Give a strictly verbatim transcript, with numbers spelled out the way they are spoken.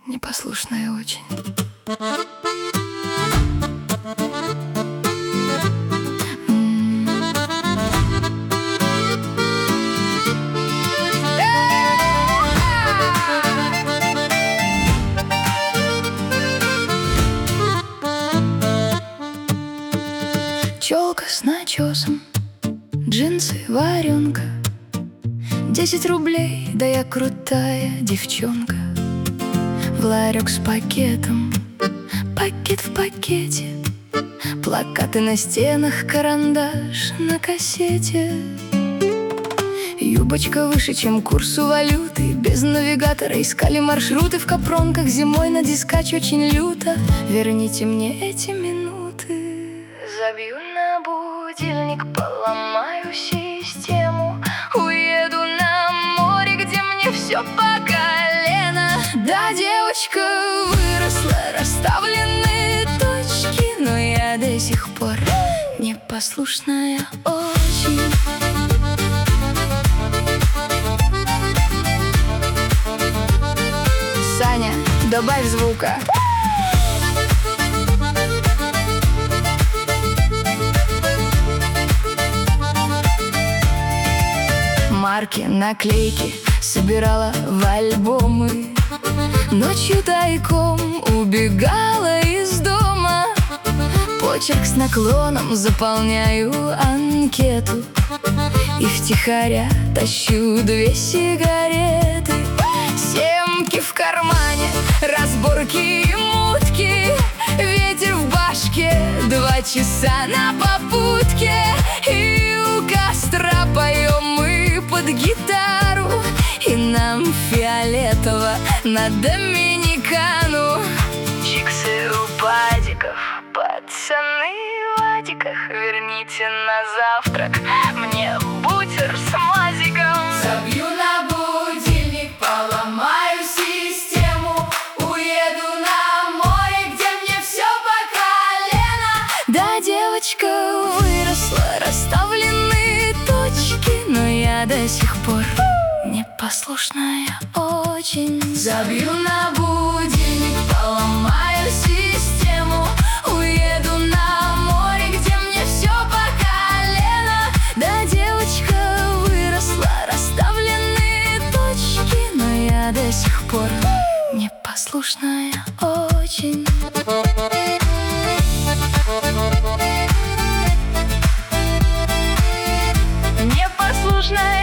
непослушная очень. Челка с начесом, джинсы, варенка, десять рублей, да я крутая девчонка. В ларек с пакетом, пакет в пакете, плакаты на стенах, карандаш на кассете. Юбочка выше, чем курсу валюты, без навигатора искали маршруты в капронках. Зимой на дискач очень люто. Верните мне эти минуты. Забью на будильник, поломаю систему, уеду на море, где мне все по колено. Да, девочка выросла, расставлены точки, но я до сих пор непослушная очень. Саня, добавь звука. Марки, наклейки собирала в альбомы, ночью тайком убегала из дома. Почерк с наклоном, заполняю анкету и втихаря тащу две сигареты. Семки в кармане, разборки и мутки, ветер в башке, два часа на попутке. И у костра поем мы под гитару, и нам фиолетово на доминикану. Чиксы у падиков, пацаны в адиках, верните на завтрак мне бутер с мазиком. Забью на будильник, поломаю систему, уеду на море, где мне все по колено. Да, девочка выросла, расставлены точки, но я до сих пор непослушная очень. Забью на будильник, поломаю систему, уеду на море, где мне все по колено. Да, девочка выросла, расставлены точки, но я до сих пор непослушная очень. Непослушная.